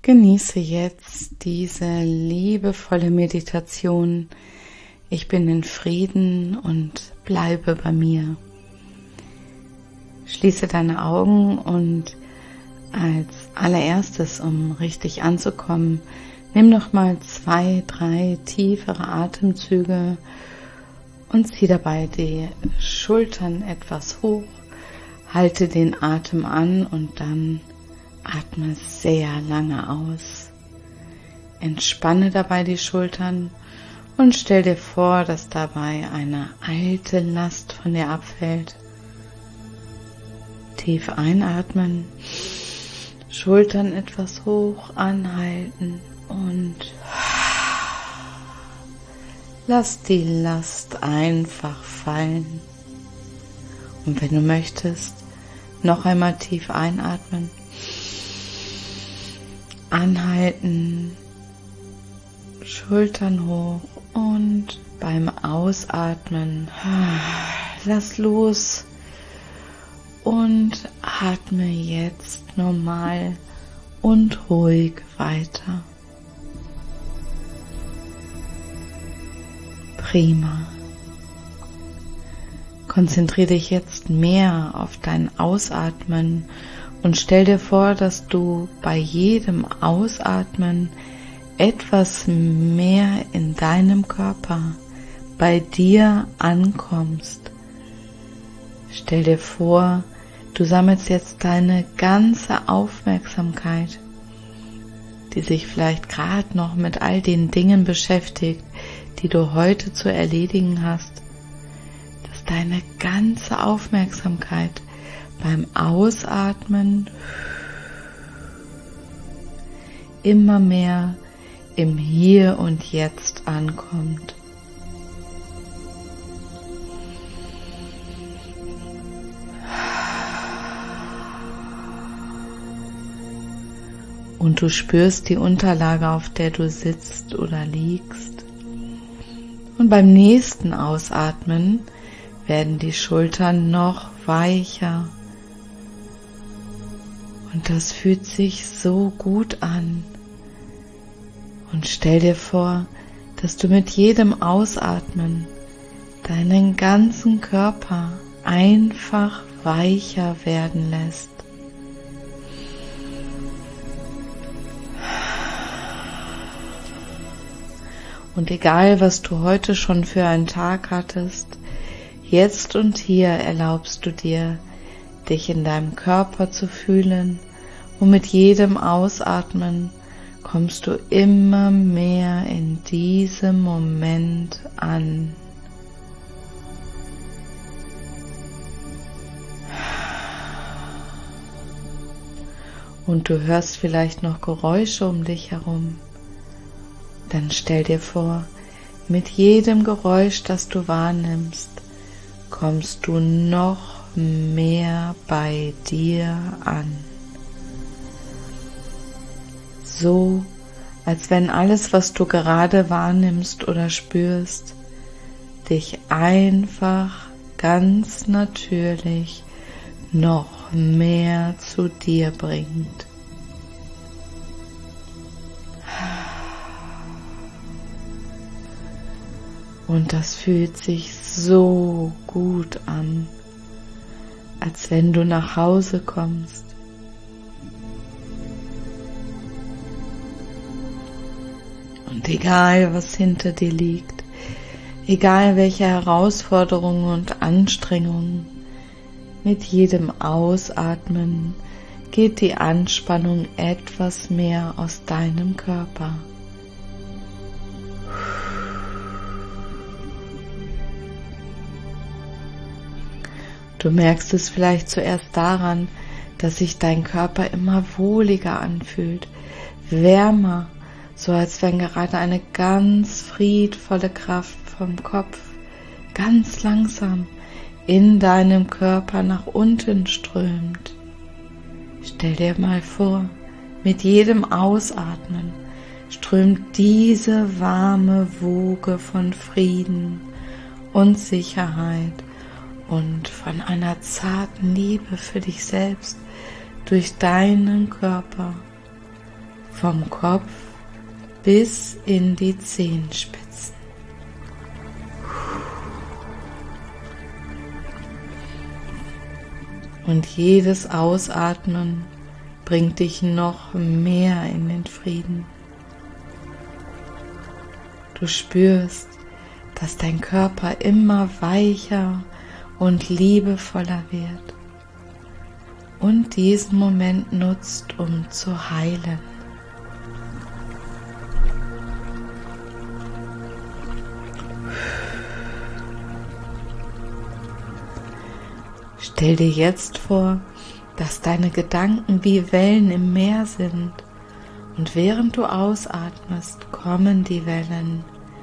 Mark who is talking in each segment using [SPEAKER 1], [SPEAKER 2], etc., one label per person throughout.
[SPEAKER 1] Genieße jetzt diese liebevolle Meditation. Ich bin in Frieden und bleibe bei mir. Schließe deine Augen und als allererstes, um richtig anzukommen, nimm noch mal 2, 3 tiefere Atemzüge und zieh dabei die Schultern etwas hoch. Halte den Atem an und dann atme sehr lange aus. Entspanne dabei die Schultern und stell dir vor, dass dabei eine alte Last von dir abfällt. Tief einatmen, Schultern etwas hoch anhalten und lass die Last einfach fallen. Und wenn du möchtest, noch einmal tief einatmen, anhalten, Schultern hoch und beim Ausatmen lass los und atme jetzt normal und ruhig weiter. Prima. Konzentriere dich jetzt mehr auf dein Ausatmen und stell dir vor, dass du bei jedem Ausatmen etwas mehr in deinem Körper, bei dir ankommst. Stell dir vor, du sammelst jetzt deine ganze Aufmerksamkeit, die sich vielleicht gerade noch mit all den Dingen beschäftigt, die du heute zu erledigen hast. Deine ganze Aufmerksamkeit beim Ausatmen immer mehr im Hier und Jetzt ankommt. Und du spürst die Unterlage, auf der du sitzt oder liegst. Und beim nächsten Ausatmen werden die Schultern noch weicher. Und das fühlt sich so gut an. Und stell dir vor, dass du mit jedem Ausatmen deinen ganzen Körper einfach weicher werden lässt. Und egal, was du heute schon für einen Tag hattest, jetzt und hier erlaubst du dir, dich in deinem Körper zu fühlen und mit jedem Ausatmen kommst du immer mehr in diesem Moment an. Und du hörst vielleicht noch Geräusche um dich herum. Dann stell dir vor, mit jedem Geräusch, das du wahrnimmst, kommst du noch mehr bei dir an. So, als wenn alles, was du gerade wahrnimmst oder spürst, dich einfach ganz natürlich noch mehr zu dir bringt. Und das fühlt sich so gut an, als wenn du nach Hause kommst. Und egal, was hinter dir liegt, egal welche Herausforderungen und Anstrengungen, mit jedem Ausatmen geht die Anspannung etwas mehr aus deinem Körper. Du merkst es vielleicht zuerst daran, dass sich dein Körper immer wohliger anfühlt, wärmer, so als wenn gerade eine ganz friedvolle Kraft vom Kopf ganz langsam in deinem Körper nach unten strömt. Stell dir mal vor, mit jedem Ausatmen strömt diese warme Woge von Frieden und Sicherheit und von einer zarten Liebe für dich selbst durch deinen Körper vom Kopf bis in die Zehenspitzen. Und jedes Ausatmen bringt dich noch mehr in den Frieden. Du spürst, dass dein Körper immer weicher und liebevoller wird und diesen Moment nutzt, um zu heilen. Stell dir jetzt vor, dass deine Gedanken wie Wellen im Meer sind und während du ausatmest, kommen die Wellen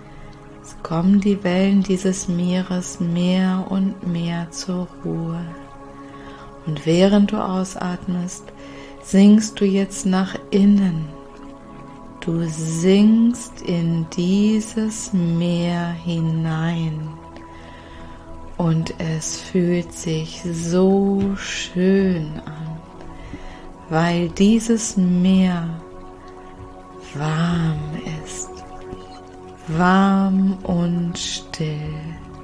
[SPEAKER 1] dieses Meeres mehr und mehr zur Ruhe. Und während du ausatmest, sinkst du jetzt nach innen. Du sinkst in dieses Meer hinein. Und es fühlt sich so schön an, weil dieses Meer warm ist, warm und still.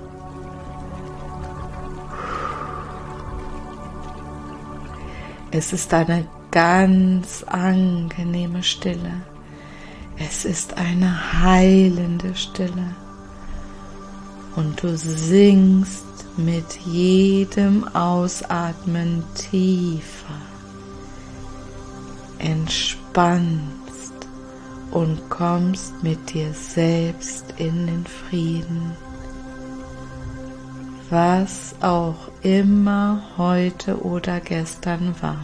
[SPEAKER 1] Es ist eine ganz angenehme Stille. Es ist eine heilende Stille. Und du sinkst mit jedem Ausatmen tiefer, entspannst und kommst mit dir selbst in den Frieden. Was auch immer heute oder gestern war,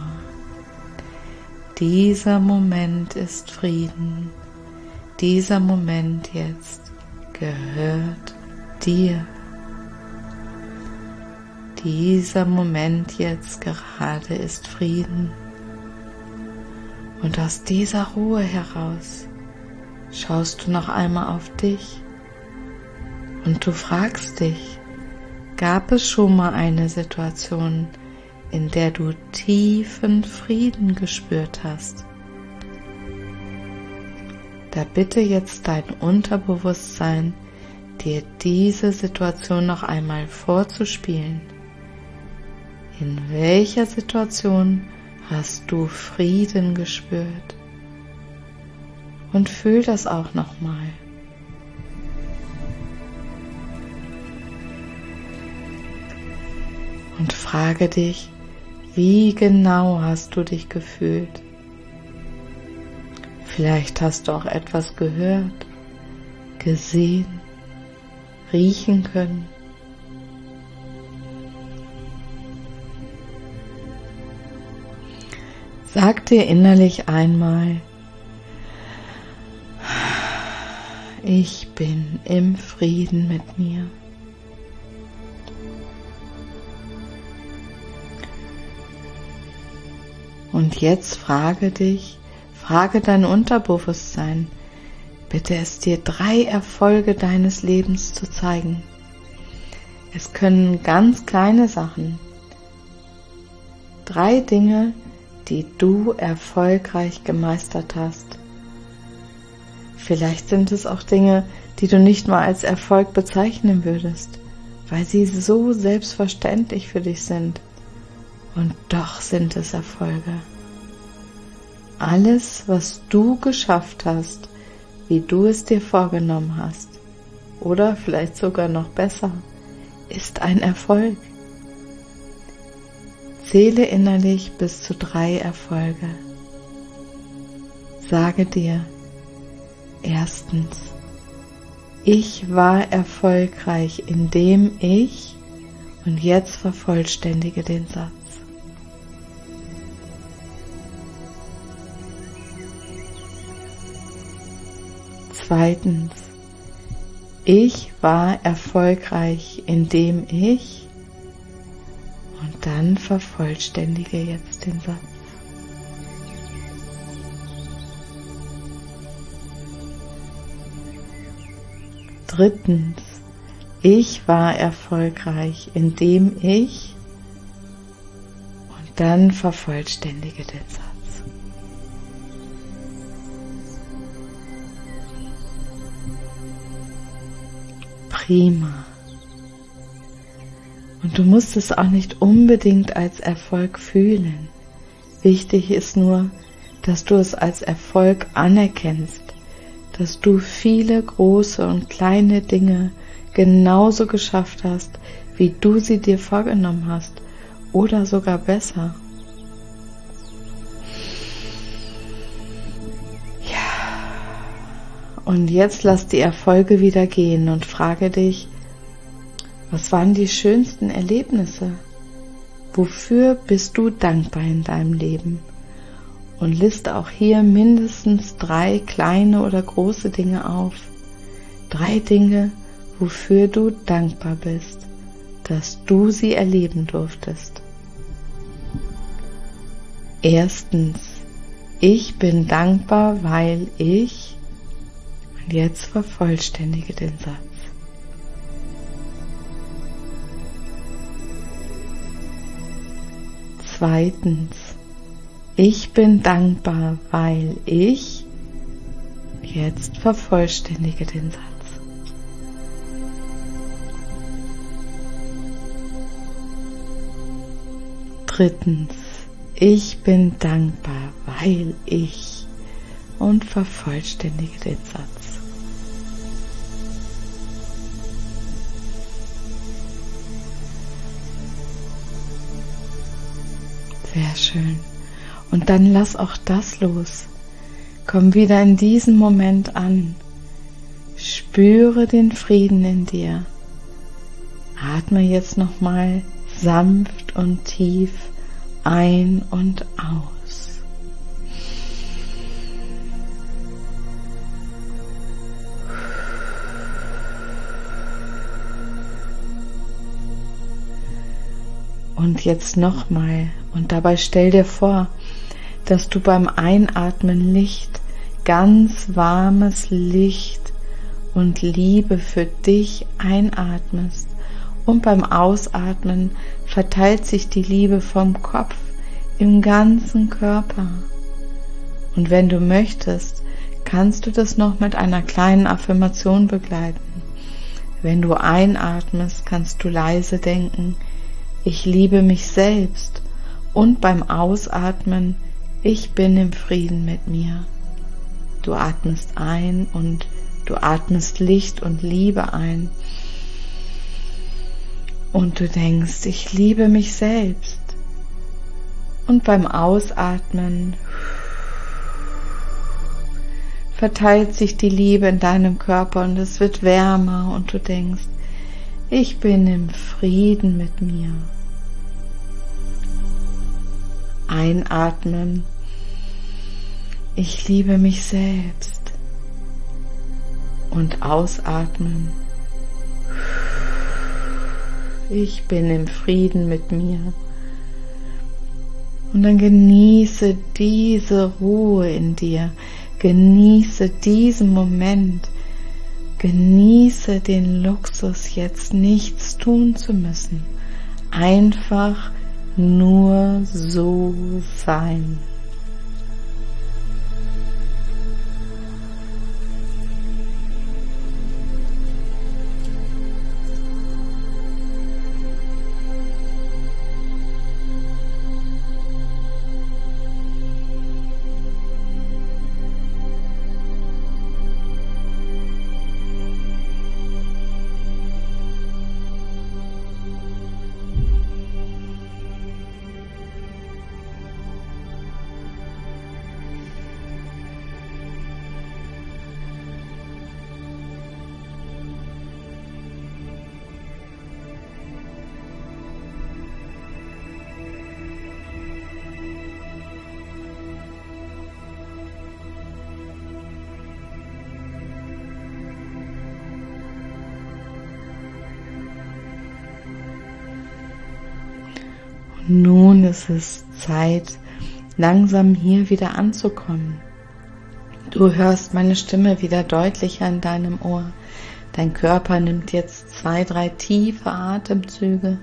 [SPEAKER 1] dieser Moment ist Frieden. Dieser Moment jetzt gehört dir. Dieser Moment jetzt gerade ist Frieden. Und aus dieser Ruhe heraus schaust du noch einmal auf dich und du fragst dich, gab es schon mal eine Situation, in der du tiefen Frieden gespürt hast? Da bitte jetzt dein Unterbewusstsein, dir diese Situation noch einmal vorzuspielen. In welcher Situation hast du Frieden gespürt? Und fühl das auch nochmal. Und frage dich, wie genau hast du dich gefühlt? Vielleicht hast du auch etwas gehört, gesehen, riechen können. Sag dir innerlich einmal, ich bin im Frieden mit mir. Und jetzt frage dein Unterbewusstsein, bitte es dir 3 Erfolge deines Lebens zu zeigen. Es können ganz kleine Sachen, 3 Dinge, die du erfolgreich gemeistert hast. Vielleicht sind es auch Dinge, die du nicht mal als Erfolg bezeichnen würdest, weil sie so selbstverständlich für dich sind. Und doch sind es Erfolge. Alles, was du geschafft hast, wie du es dir vorgenommen hast, oder vielleicht sogar noch besser, ist ein Erfolg. Zähle innerlich bis zu 3 Erfolge. Sage dir, erstens, ich war erfolgreich, indem ich, und jetzt vervollständige den Satz. Zweitens, ich war erfolgreich, indem ich, und dann vervollständige jetzt den Satz. Drittens, ich war erfolgreich, indem ich, und dann vervollständige den Satz. Prima. Und du musst es auch nicht unbedingt als Erfolg fühlen. Wichtig ist nur, dass du es als Erfolg anerkennst, dass du viele große und kleine Dinge genauso geschafft hast, wie du sie dir vorgenommen hast, oder sogar besser. Ja. Und jetzt lass die Erfolge wieder gehen und frage dich, was waren die schönsten Erlebnisse? Wofür bist du dankbar in deinem Leben? Und liste auch hier mindestens 3 kleine oder große Dinge auf. 3 Dinge, wofür du dankbar bist, dass du sie erleben durftest. Erstens, ich bin dankbar, weil ich, und jetzt vervollständige den Satz. Zweitens, ich bin dankbar, weil ich, jetzt vervollständige den Satz. Drittens, ich bin dankbar, weil ich, und vervollständige den Satz. Sehr schön. Und dann lass auch das los. Komm wieder in diesen Moment an. Spüre den Frieden in dir. Atme jetzt nochmal sanft und tief ein und aus. Und jetzt nochmal. Und dabei stell dir vor, dass du beim Einatmen Licht, ganz warmes Licht und Liebe für dich einatmest. Und beim Ausatmen verteilt sich die Liebe vom Kopf im ganzen Körper. Und wenn du möchtest, kannst du das noch mit einer kleinen Affirmation begleiten. Wenn du einatmest, kannst du leise denken, ich liebe mich selbst. Und beim Ausatmen, ich bin im Frieden mit mir. Du atmest ein und du atmest Licht und Liebe ein. Und du denkst, ich liebe mich selbst. Und beim Ausatmen verteilt sich die Liebe in deinem Körper und es wird wärmer und du denkst, ich bin im Frieden mit mir. Einatmen, ich liebe mich selbst. Und ausatmen, ich bin im Frieden mit mir. Und dann genieße diese Ruhe in dir, genieße diesen Moment, genieße den Luxus, jetzt nichts tun zu müssen, einfach nur so sein. Nun ist es Zeit, langsam hier wieder anzukommen. Du hörst meine Stimme wieder deutlicher in deinem Ohr. Dein Körper nimmt jetzt 2, 3 tiefe Atemzüge.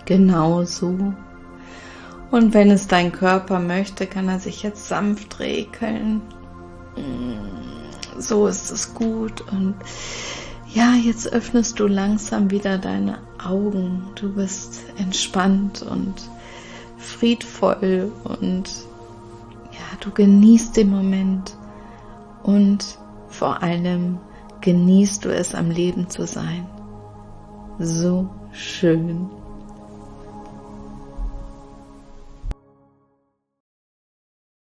[SPEAKER 1] Genau so. Und wenn es dein Körper möchte, kann er sich jetzt sanft regeln. So ist es gut. Und ja, jetzt öffnest du langsam wieder deine Augen. Du bist entspannt und friedvoll und ja, du genießt den Moment und vor allem genießt du es, am Leben zu sein. So schön.